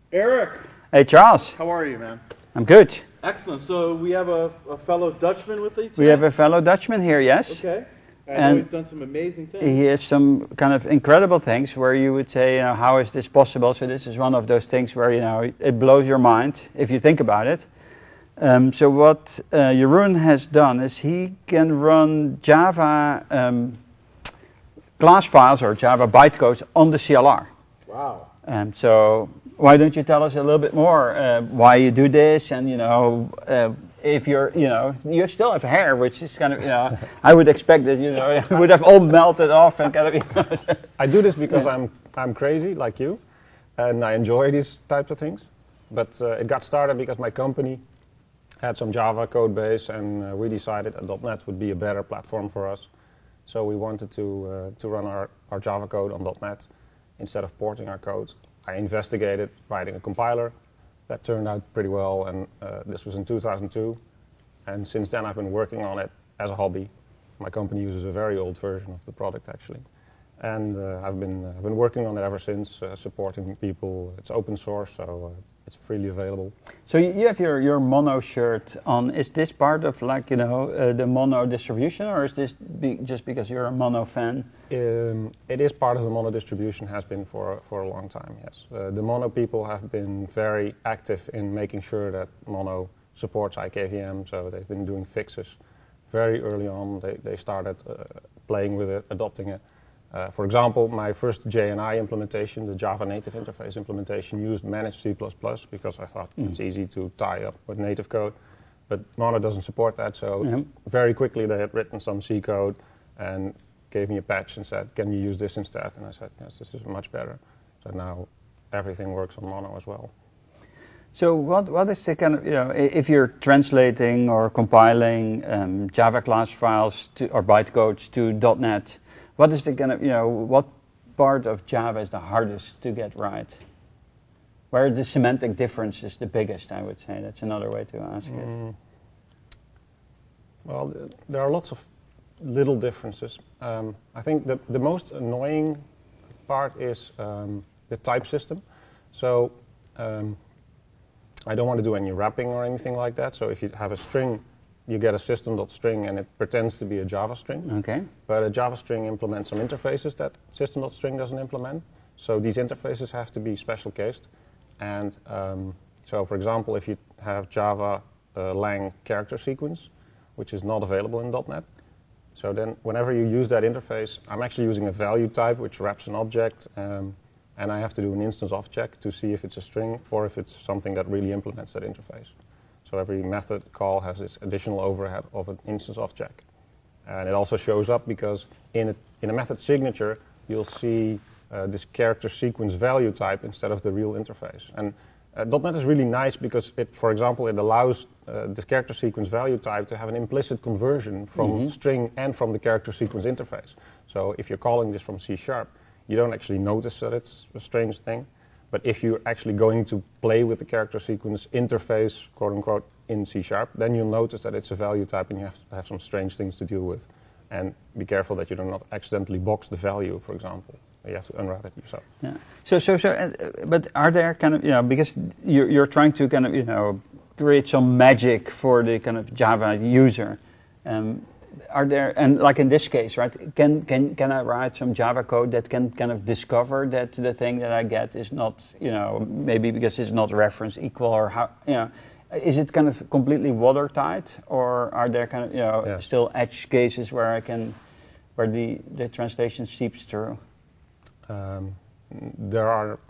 Eric, Hey Charles, how are you, man? I'm good. Excellent. So we have a fellow Dutchman with you today? We have a fellow Dutchman here, yes? Okay. I know And he's done some amazing things. He has some kind of incredible things where you would say, how is this possible? So this is one of those things where, it blows your mind if you think about it. So what Jeroen has done is he can run Java class files or Java bytecodes on the CLR. Wow. So why don't you tell us a little bit more why you do this, and if you're, you still have hair, which is kind of, I would expect that, it would have all melted off and kind of, I do this because I'm crazy like you, and I enjoy these types of things. But it got started because my company had some Java code base, and we decided that .NET would be a better platform for us. So we wanted to run our Java code on .NET instead of porting our code. I investigated writing a compiler. That turned out pretty well, and this was in 2002. And since then I've been working on it as a hobby. My company uses a very old version of the product actually. And I've been working on it ever since, supporting people. It's open source, so it's freely available. So you have your Mono shirt on. Is this part of the Mono distribution, or is this just because you're a Mono fan? It is part of the Mono distribution, has been for a long time, yes. The Mono people have been very active in making sure that Mono supports IKVM, so they've been doing fixes very early on. They started playing with it, adopting it. For example, my first JNI implementation, the Java Native Interface implementation, used managed C++ because I thought it's easy to tie up with native code. But Mono doesn't support that, so very quickly they had written some C code and gave me a patch and said, can you use this instead? And I said, yes, this is much better. So now everything works on Mono as well. So what is the kind of, if you're translating or compiling Java class files or bytecodes to .NET, what is the kind of, what part of Java is the hardest to get right? Where the semantic difference is the biggest, I would say. That's another way to ask it. Well, there are lots of little differences. I think the most annoying part is the type system. So I don't want to do any wrapping or anything like that. So if you have a string, you get a system.string and it pretends to be a Java string. Okay. But a Java string implements some interfaces that system.string doesn't implement. So these interfaces have to be special cased. And so for example, if you have Java lang character sequence, which is not available in .NET, so then whenever you use that interface, I'm actually using a value type which wraps an object, and I have to do an instance of check to see if it's a string or if it's something that really implements that interface. So every method call has this additional overhead of an instance of check. And it also shows up because in a method signature, you'll see this character sequence value type instead of the real interface. And .NET is really nice because, for example, it allows this character sequence value type to have an implicit conversion from string and from the character sequence interface. So if you're calling this from C#, you don't actually notice that it's a strange thing. But if you're actually going to play with the character sequence interface, quote unquote, in C#, then you'll notice that it's a value type and you have to have some strange things to deal with. And be careful that you do not accidentally box the value, for example. You have to unwrap it yourself. Yeah. But are there kind of, because you're trying to kind of, create some magic for the kind of Java user. Are there, and like in this case, right, can I write some Java code that can kind of discover that the thing that I get is not, maybe because it's not reference equal, or how, is it kind of completely watertight, or are there kind of, still edge cases where where the translation seeps through? There are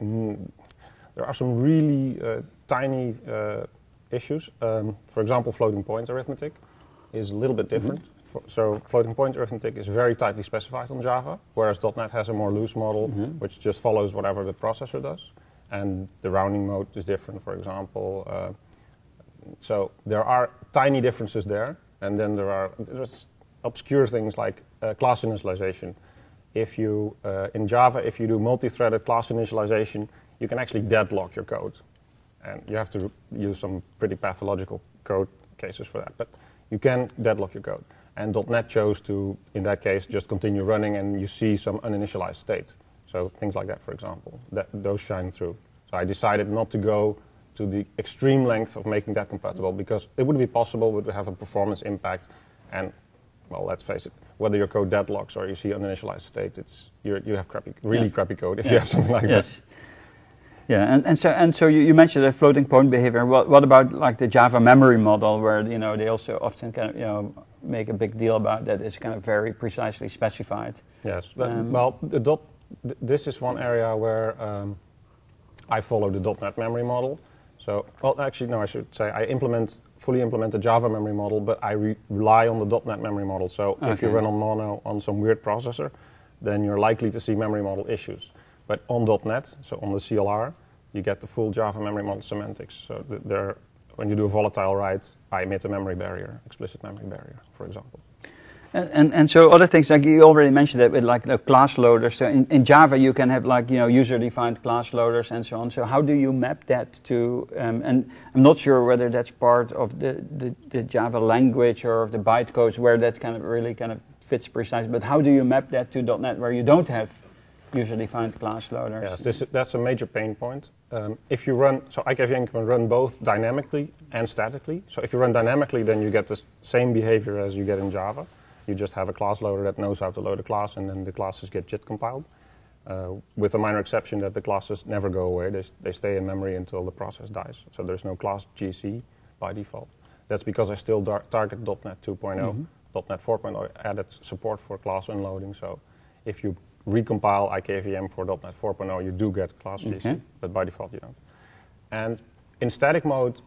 some really tiny issues. For example, floating point arithmetic is a little bit different. So floating point arithmetic is very tightly specified on Java, whereas .NET has a more loose model, which just follows whatever the processor does. And the rounding mode is different, for example. So there are tiny differences there. And then there's obscure things like class initialization. If you, in Java, if you do multi-threaded class initialization, you can actually deadlock your code. And you have to use some pretty pathological code cases for that. But you can deadlock your code. And .NET chose to, in that case, just continue running and you see some uninitialized state. So things like that, for example, those shine through. So I decided not to go to the extreme length of making that compatible because it would be possible, but would have a performance impact. And, well, let's face it, whether your code deadlocks or you see uninitialized state, you have really crappy code if you have something like that. Yeah, and so you mentioned the floating point behavior. What about like the Java memory model, where they also often kind of make a big deal about that? It's kind of very precisely specified. Yes, this is one area where I follow the .NET memory model. So, well, actually, no, I should say I fully implement the Java memory model, but I rely on the .NET memory model. So if you run on Mono on some weird processor, then you're likely to see memory model issues. But on .NET, so on the CLR, you get the full Java memory model semantics. So when you do a volatile write, I emit a memory barrier, explicit memory barrier, for example. And so other things, like you already mentioned that with like the class loaders. So in Java you can have like user-defined class loaders and so on. So how do you map that to? And I'm not sure whether that's part of the Java language or of the bytecodes where that really fits precisely. But how do you map that to .NET where you don't have user-defined class loaders? Yes, that's a major pain point. If you run, so IKVM can run both dynamically and statically. So if you run dynamically, then you get the same behavior as you get in Java. You just have a class loader that knows how to load a class, and then the classes get JIT compiled. With a minor exception that the classes never go away. They stay in memory until the process dies. So there's no class GC by default. That's because I still target .NET 2.0. Mm-hmm. .NET 4.0 added support for class unloading. So if you recompile IKVM for .NET 4.0, you do get class GC, but by default you don't. And in static mode,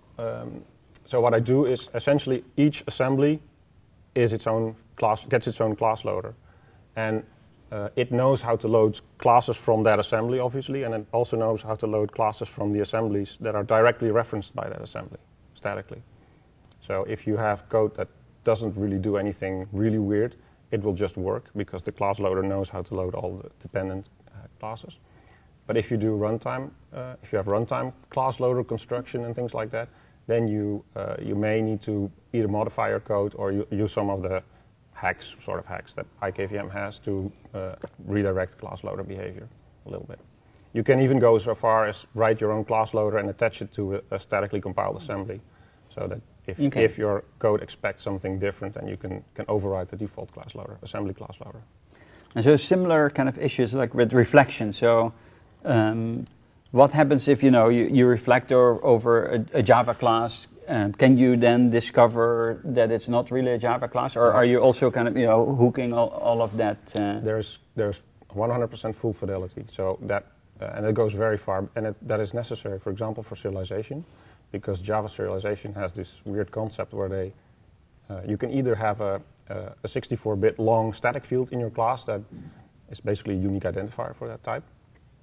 so what I do is essentially each assembly is its own class, gets its own class loader. And it knows how to load classes from that assembly, obviously, and it also knows how to load classes from the assemblies that are directly referenced by that assembly, statically. So if you have code that doesn't really do anything really weird, it will just work because the class loader knows how to load all the dependent classes. But if you do runtime, if you have runtime class loader construction and things like that, then you may need to either modify your code or use some of the hacks that IKVM has to redirect class loader behavior a little bit. You can even go so far as write your own class loader and attach it to a statically compiled assembly, so that if your code expects something different, then you can override the default class loader, assembly class loader. And so similar kind of issues like with reflection. So what happens if you reflect over a Java class? Can you then discover that it's not really a Java class, or are you also kind of hooking all of that? There's 100% full fidelity. So that and it goes very far, and that is necessary, for example, for serialization, because Java serialization has this weird concept where you can either have a 64-bit long static field in your class that is basically a unique identifier for that type,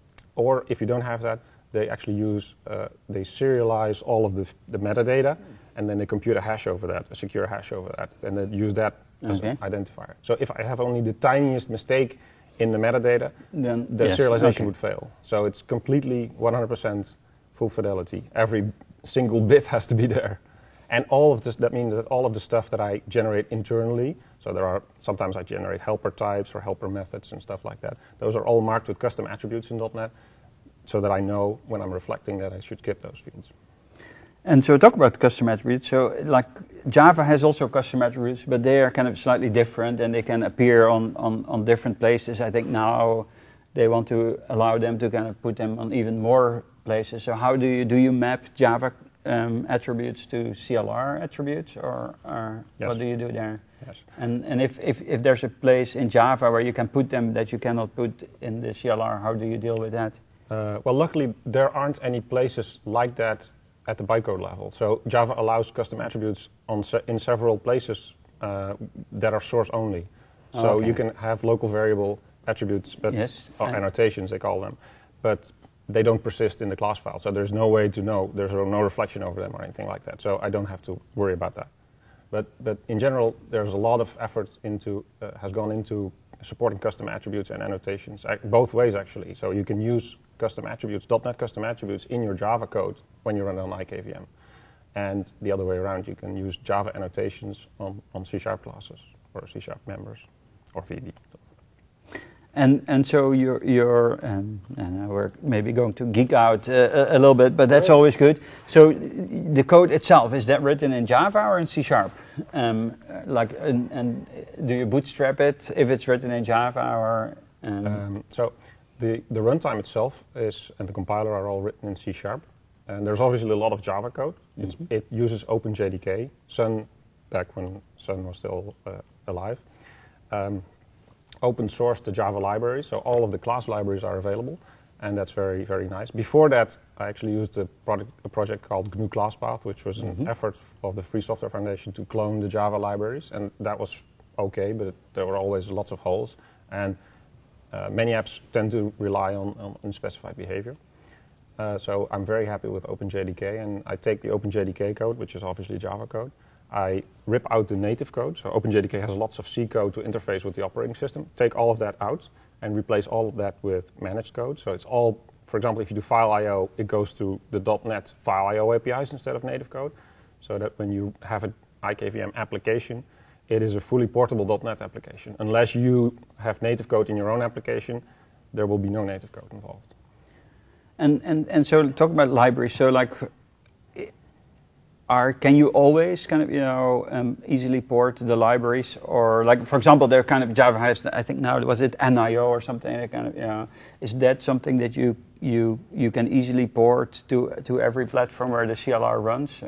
or if you don't have that, they actually they serialize all of the metadata, and then they compute a hash over that, a secure hash over that, and then use that as an identifier. So if I have only the tiniest mistake in the metadata, then the serialization would fail. So it's completely 100% full fidelity. Every single bit has to be there. And all of this, that means that all of the stuff that I generate internally, so sometimes I generate helper types or helper methods and stuff like that, those are all marked with custom attributes in .NET, so that I know when I'm reflecting that I should skip those fields. And so talk about custom attributes. So like Java has also custom attributes, but they are kind of slightly different and they can appear on different places. I think now they want to allow them to kind of put them on even more places. So how do you map Java attributes to CLR attributes, or yes. What do you do there? Yes. And if there's a place in Java where you can put them that you cannot put in the CLR, how do you deal with that? Well, luckily there aren't any places like that at the bytecode level. So Java allows custom attributes in several places that are source only. So you can have local variable attributes, but annotations they call them, but they don't persist in the class file. So there's no way to know. There's no reflection over them or anything like that. So I don't have to worry about that. But in general, there's a lot of effort has gone into supporting custom attributes and annotations, both ways actually. So you can use custom attributes, .NET custom attributes in your Java code when you run it on IKVM. And the other way around, you can use Java annotations on C# classes or C# members or VB. And so you're and we're maybe going to geek out a little bit, but that's always good. So the code itself, is that written in Java or in C#? And do you bootstrap it if it's written in Java or? So the runtime itself is, and the compiler are all written in C#. And there's obviously a lot of Java code. It uses OpenJDK, Sun, back when Sun was still alive. Open sourced the Java library, so all of the class libraries are available, and that's very, very nice. Before that, I actually used a project called GNU ClassPath, which was an effort of the Free Software Foundation to clone the Java libraries, and that was okay, but there were always lots of holes, and many apps tend to rely on unspecified behavior. So I'm very happy with OpenJDK, and I take the OpenJDK code, which is obviously Java code. I rip out the native code, so OpenJDK has lots of C code to interface with the operating system. Take all of that out and replace all of that with managed code. So it's all, for example, if you do file I/O, it goes to the .NET file I/O APIs instead of native code, so that when you have an IKVM application, it is a fully portable .NET application. Unless you have native code in your own application, there will be no native code involved. And so talk about libraries. So like, can you always kind of easily port the libraries, or like for example, there kind of Java has, I think now was it NIO or something, that kind of is that something that you can easily port to every platform where the CLR runs?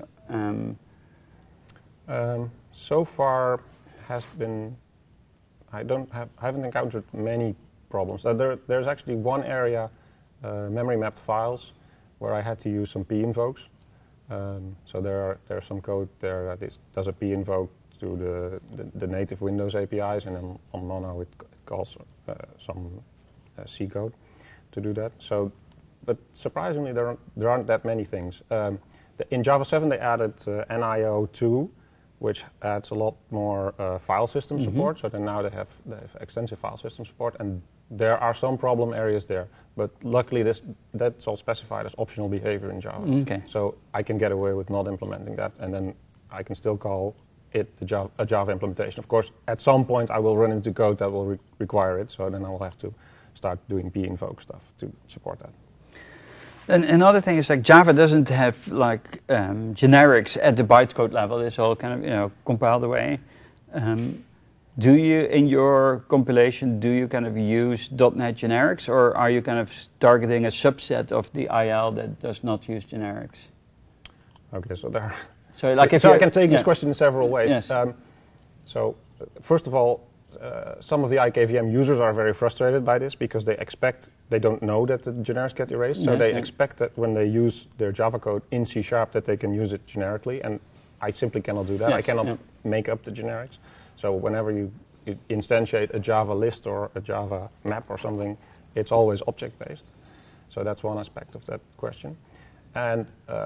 So far has been, I haven't encountered many problems. There's actually one area, memory mapped files, where I had to use some p-invokes. So there's some code there that does a p-invoke to the native Windows APIs, and then on Mono it calls some C code to do that. So, but surprisingly, there aren't that many things. In Java 7 they added NIO2, which adds a lot more file system support. So now they have extensive file system support, and there are some problem areas there. But luckily that's all specified as optional behavior in Java. Okay. So I can get away with not implementing that, and then I can still call it a Java implementation. Of course, at some point I will run into code that will require it, so then I will have to start doing p-invoke stuff to support that. And another thing is like Java doesn't have like generics at the bytecode level. It's all kind of compiled away. Do you, in your compilation, do you kind of use .NET generics, or are you kind of targeting a subset of the IL that does not use generics? Okay, so there. So like I can take this question in several ways. Yes. So first of all, some of the IKVM users are very frustrated by this because they don't know that the generics get erased, so they expect that when they use their Java code in C# that they can use it generically, and I simply cannot do that. Yes, I cannot make up the generics. So whenever you instantiate a Java list or a Java map or something, it's always object-based. So that's one aspect of that question. And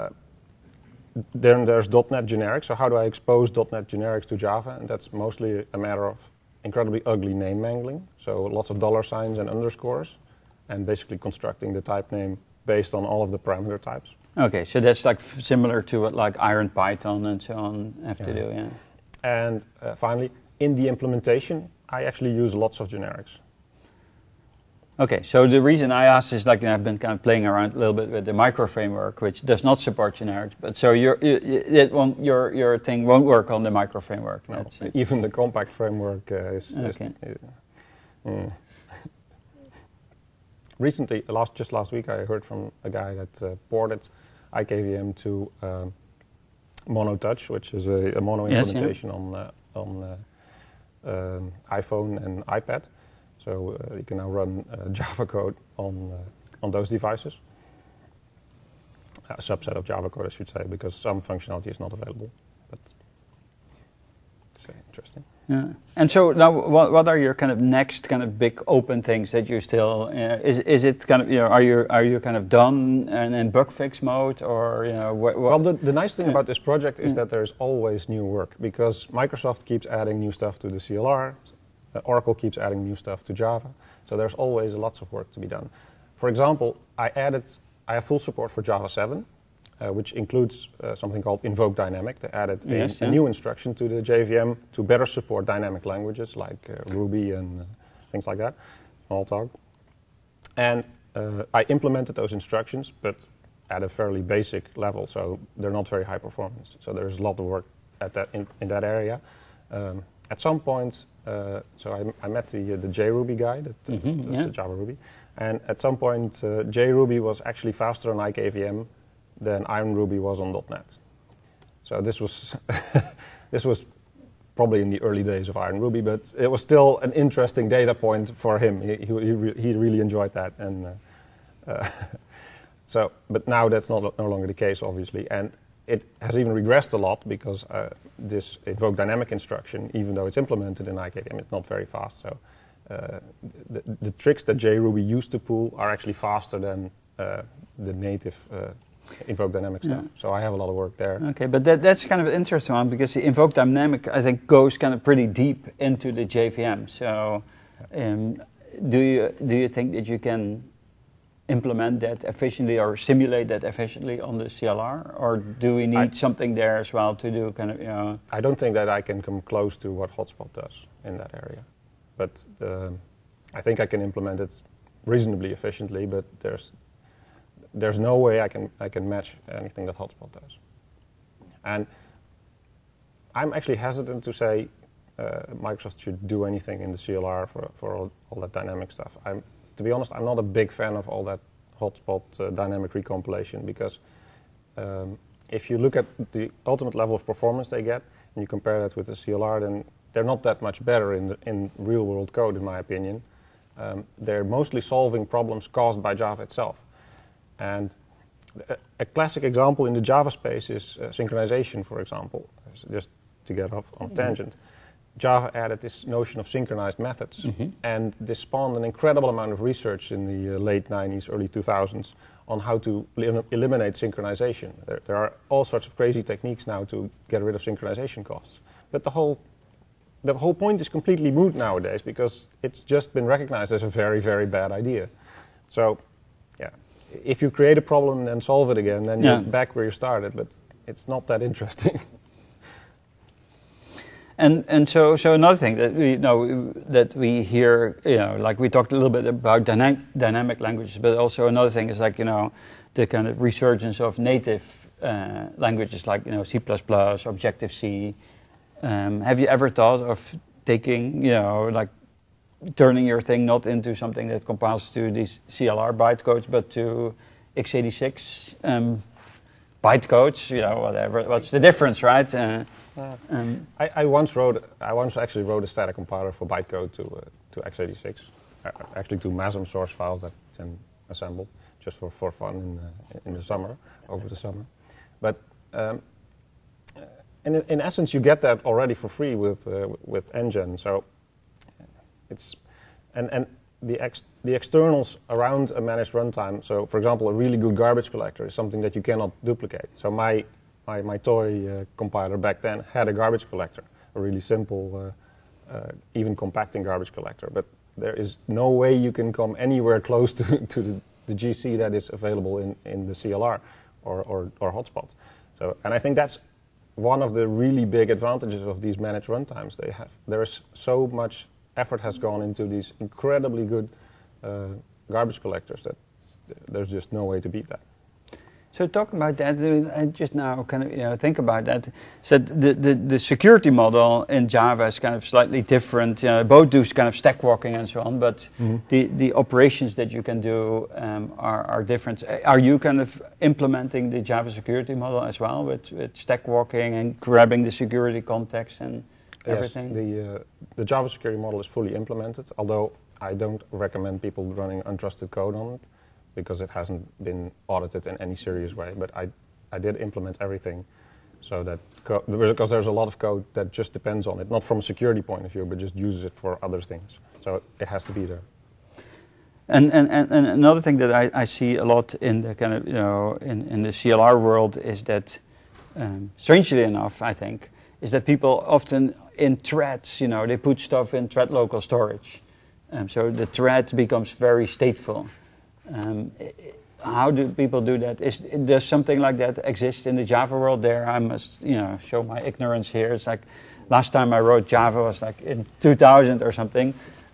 then there's .NET generics. So how do I expose .NET generics to Java? And that's mostly a matter of incredibly ugly name mangling. So lots of $signs and underscores, and basically constructing the type name based on all of the parameter types. Okay, so that's like similar to what like IronPython and so on have to do, yeah. And finally, in the implementation, I actually use lots of generics. Okay, so the reason I asked is like I've been kind of playing around a little bit with the micro framework, which does not support generics. But so your thing won't work on the micro framework. No, even the compact framework is. Okay. Recently, just last week, I heard from a guy that ported IKVM to Mono Touch, which is a Mono implementation on iPhone and iPad. So you can now run Java code on those devices. A subset of Java code, I should say, because some functionality is not available. But it's interesting. Yeah. And so now, what are your kind of next kind of big open things that you still? Is it kind of are you kind of done and in bug fix mode, or Well, the nice thing about this project is that there's always new work, because Microsoft keeps adding new stuff to the CLR. Oracle keeps adding new stuff to Java, so there's always lots of work to be done. For example, I have full support for Java 7, which includes something called invoke dynamic. They added a new instruction to the JVM to better support dynamic languages like Ruby and things like that. Smalltalk. And I implemented those instructions, but at a fairly basic level, so they're not very high performance. So there's a lot of work at that in that area. At some point, so I met the JRuby guy, that's the Java Ruby, and at some point, JRuby was actually faster on IKVM than IronRuby was on .NET. So this was this was probably in the early days of IronRuby, but it was still an interesting data point for him. He really enjoyed that, and so. But now that's no longer the case, obviously, and it has even regressed a lot because this invoke dynamic instruction, even though it's implemented in IKVM, it's not very fast. So the tricks that JRuby used to pull are actually faster than the native invoke dynamic stuff. So I have a lot of work there. Okay, but that's kind of an interesting one because the invoke dynamic, I think, goes kind of pretty deep into the JVM. So do you think that you can implement that efficiently or simulate that efficiently on the CLR, or do we need something there as well to do kind of, you know? I don't think that I can come close to what Hotspot does in that area, but I think I can implement it reasonably efficiently, but there's no way I can match anything that Hotspot does. And I'm actually hesitant to say Microsoft should do anything in the CLR for all that dynamic stuff. To be honest, I'm not a big fan of all that Hotspot dynamic recompilation because if you look at the ultimate level of performance they get and you compare that with the CLR, then they're not that much better in real-world code, in my opinion. They're mostly solving problems caused by Java itself. And a classic example in the Java space is synchronization, for example, just to get off on a tangent. Java added this notion of synchronized methods, and this spawned an incredible amount of research in the late 90s, early 2000s on how to eliminate synchronization. There are all sorts of crazy techniques now to get rid of synchronization costs. But the whole point is completely moot nowadays because it's just been recognized as a very, very bad idea. So, yeah, if you create a problem and then solve it again, then you're back where you started, but it's not that interesting. And so another thing that we know that we hear, you know, like we talked a little bit about dynamic languages, but also another thing is like, you know, the kind of resurgence of native languages like, you know, C++, Objective-C. Have you ever thought of taking, you know, like turning your thing not into something that compiles to these CLR bytecodes, but to x86 bytecodes, you know, whatever. What's the difference, right? I once actually wrote a static compiler for bytecode to x86, actually to MASM source files that can assemble just for fun in the summer, over the summer. But in essence, you get that already for free with NGen. So it's and the externals around a managed runtime. So, for example, a really good garbage collector is something that you cannot duplicate. So my toy compiler back then had a garbage collector, a really simple, even compacting garbage collector. But there is no way you can come anywhere close to the GC that is available in the CLR or Hotspot. So, and I think that's one of the really big advantages of these managed runtimes. There is so much effort has gone into these incredibly good garbage collectors that there's just no way to beat that. So talk about that. I just now kind of think about that. So the security model in Java is kind of slightly different. Both do kind of stack walking and so on, but the operations that you can do are different. Are you kind of implementing the Java security model as well with stack walking and grabbing the security context and everything? Yes, the Java security model is fully implemented, although I don't recommend people running untrusted code on it, because it hasn't been audited in any serious way. But I did implement everything so that, because there's a lot of code that just depends on it, not from a security point of view, but just uses it for other things. So it has to be there. And another thing that I see a lot in the kind of, in the CLR world is that, strangely enough, I think, is that people often in threads, they put stuff in thread local storage. So the thread becomes very stateful. How do people do that? Does something like that exist in the Java world there? I must, show my ignorance here. It's like last time I wrote Java was like in 2000 or something.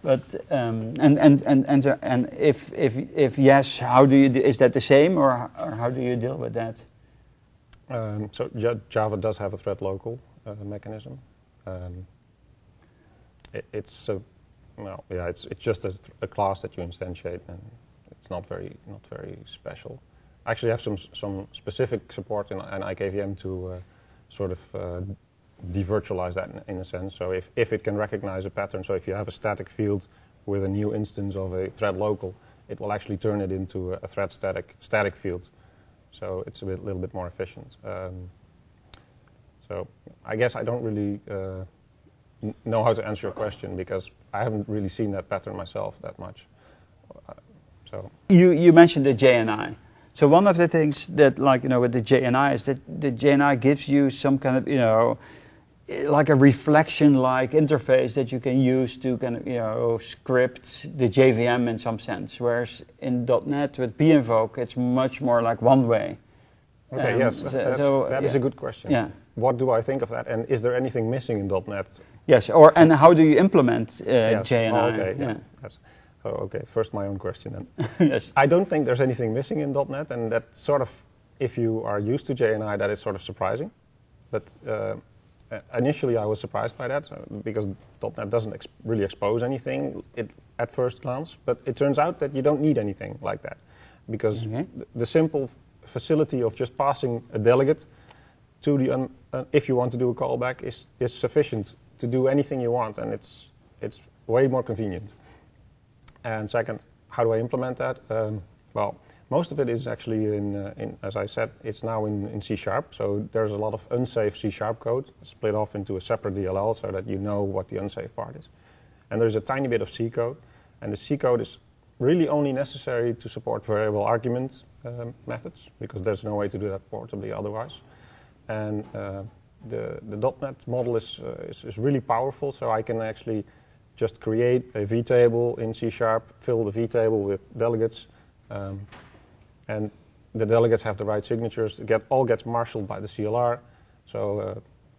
But and if yes, how do you is that the same or how do you deal with that? So Java does have a thread local mechanism. It's a well, yeah, it's just a class that you instantiate, and it's not very special. I actually have some specific support in IKVM to sort of devirtualize that in a sense. So if it can recognize a pattern, so if you have a static field with a new instance of a thread local, it will actually turn it into a thread static field. So it's little bit more efficient. So I guess I don't really know how to answer your question because I haven't really seen that pattern myself that much. So you mentioned the JNI. So one of the things that, like, with the JNI is that the JNI gives you some kind of, like a reflection-like interface that you can use to kind of, script the JVM in some sense. Whereas in .NET with binvoke, it's much more like one way. Okay, yes, that is a good question. Yeah. What do I think of that? And is there anything missing in .NET? Yes, and how do you implement JNI? Oh, okay, yeah. Yes. Oh, okay, first my own question then. Yes. I don't think there's anything missing in .NET, and that sort of, if you are used to JNI, that is sort of surprising. But initially I was surprised by that, because .NET doesn't really expose anything at first glance, but it turns out that you don't need anything like that, because the simple facility of just passing a delegate to the, if you want to do a callback, is sufficient to do anything you want, and it's way more convenient. And second, how do I implement that? Well, most of it is actually in as I said, it's now in C#. So there's a lot of unsafe C# code split off into a separate DLL so that you know what the unsafe part is. And there's a tiny bit of C code, and the C code is really only necessary to support variable argument methods, because there's no way to do that portably otherwise. And the .NET model is really powerful, so I can actually just create a vtable in C#, fill the vtable with delegates, and the delegates have the right signatures. All gets marshaled by the CLR, so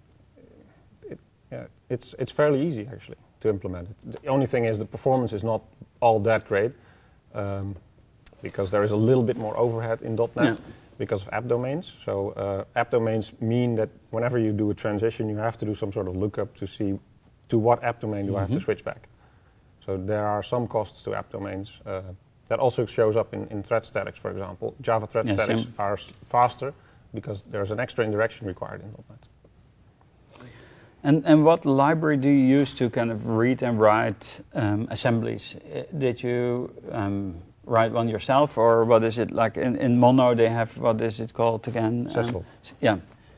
it's fairly easy actually to implement it. The only thing is the performance is not all that great, because there is a little bit more overhead in .NET because of app domains. So app domains mean that whenever you do a transition, you have to do some sort of lookup to see to what app domain do I have to switch back. So there are some costs to app domains. That also shows up in thread statics, for example. Java thread statics are faster because there's an extra indirection required in .NET. And what library do you use to kind of read and write assemblies? Did you write one yourself, or what is it like in Mono? They have, what is it called again? Sysl. Yeah.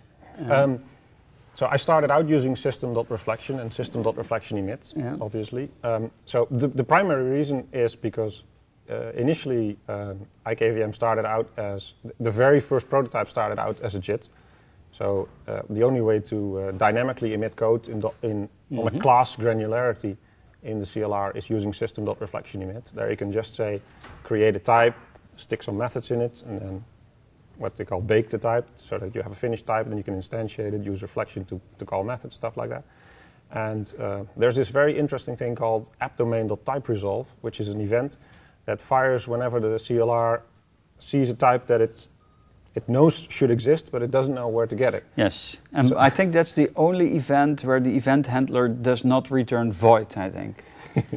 So I started out using system.reflection and system.reflection emit, obviously. So the primary reason is because initially IKVM started out as, the very first prototype started out as a JIT. So the only way to dynamically emit code on a class granularity in the CLR is using system.reflection emit. There you can just say, create a type, stick some methods in it, and then what they call bake the type, so that you have a finished type, then you can instantiate it, use reflection to call methods, stuff like that. And there's this very interesting thing called appdomain.typeResolve, which is an event that fires whenever the CLR sees a type that it knows should exist, but it doesn't know where to get it. Yes, and so I think that's the only event where the event handler does not return void, I think.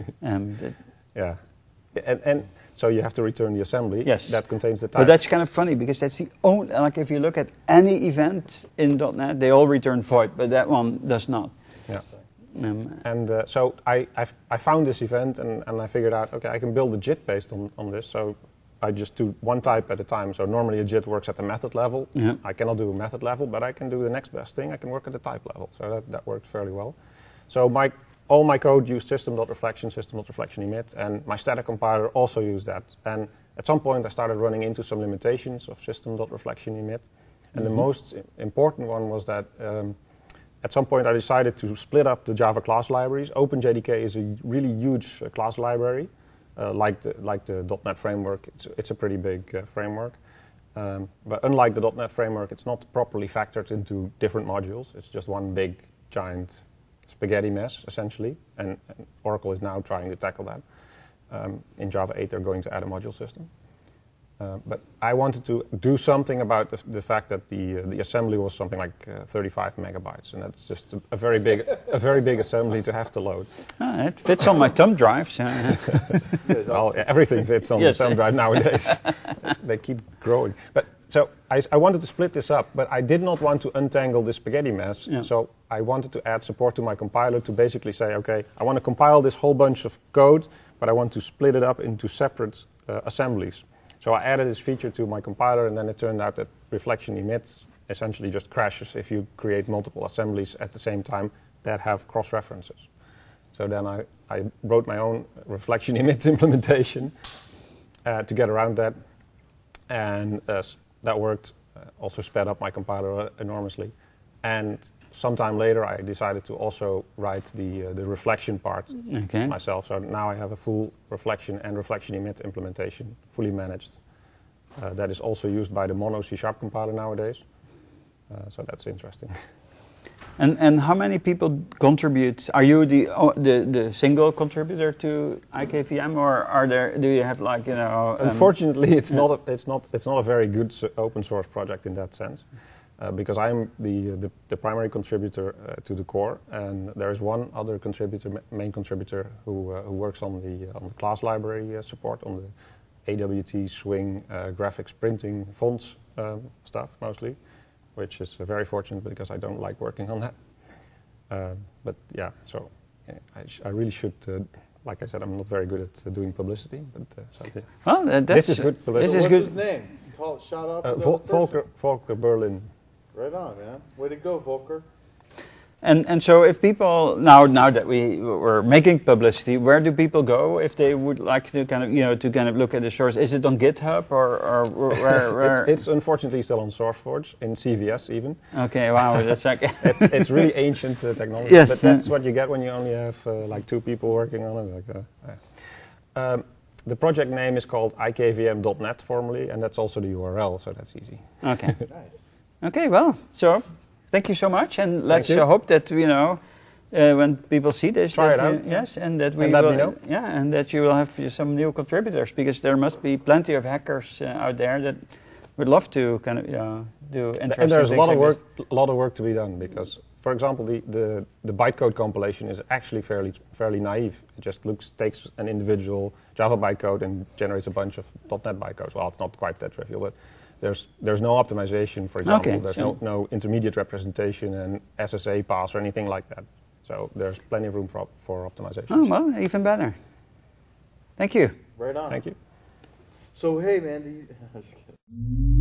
Yeah, and so you have to return the assembly that contains the type. But that's kind of funny, because that's the only, like if you look at any event in .NET, they all return void, but that one does not. Yeah. So I found this event and I figured out, okay, I can build a JIT based on this. So I just do one type at a time. So normally a JIT works at the method level. Yeah. I cannot do a method level, but I can do the next best thing. I can work at the type level. So that worked fairly well. So all my code used system.reflection, system.reflection emit, and my static compiler also used that. And at some point I started running into some limitations of system.reflection emit. And the most important one was that at some point I decided to split up the Java class libraries. OpenJDK is a really huge class library, like the .NET framework. It's a pretty big framework. But unlike the .NET framework, it's not properly factored into different modules. It's just one big, giant spaghetti mess, essentially, and Oracle is now trying to tackle that. In Java 8, they're going to add a module system. But I wanted to do something about the fact that the assembly was something like 35 megabytes, and that's just a very big assembly to have to load. It fits on my thumb drive. So. Well, everything fits on the thumb drive nowadays. They keep growing. But so I wanted to split this up, but I did not want to untangle this spaghetti mess. Yeah. So I wanted to add support to my compiler to basically say, okay, I want to compile this whole bunch of code, but I want to split it up into separate assemblies. So I added this feature to my compiler, and then it turned out that reflection emit essentially just crashes if you create multiple assemblies at the same time that have cross-references. So then I wrote my own reflection emit implementation to get around that, and that worked. Also sped up my compiler enormously. And sometime later, I decided to also write the reflection part myself. So now I have a full reflection and reflection emit implementation, fully managed. That is also used by the Mono C# compiler nowadays. So that's interesting. And how many people contribute? Are you the single contributor to IKVM, or do you have like Unfortunately, it's not a very good open source project in that sense. Because I'm the primary contributor to the core, and there is one other contributor, main contributor, who works on the class library support, on the AWT, Swing, graphics, printing, fonts stuff mostly, which is very fortunate because I don't like working on that. But yeah, so I really should. Like I said, I'm not very good at doing publicity, but so, yeah. Well, this is good publicity. So what's his name? Shout out to Volker Berlin. Right on, man. Way to go, Volker. And so if people now that we're making publicity, where do people go if they would like to kind of look at the source? Is it on GitHub or where? It's unfortunately still on SourceForge in CVS even. Okay, wow, that's like it's really ancient technology. Yes, but that's what you get when you only have like 2 people working on it. The project name is called ikvm.net formally, and that's also the URL, so that's easy. Okay. Nice. Okay, well, so thank you so much, and let's hope that when people see this, try it out. Yes, and that let me know. Yeah, and that you will have some new contributors, because there must be plenty of hackers out there that would love to kind of do interesting things. And there's a lot of work to be done, because, for example, the bytecode compilation is actually fairly naive. It just takes an individual Java bytecode and generates a bunch of .NET bytecodes. Well, it's not quite that trivial, but there's no optimization, for example. Okay, there's no intermediate representation and SSA pass or anything like that. So there's plenty of room for optimization. Oh, well, even better. Thank you. Right on. Thank you. So, hey, man,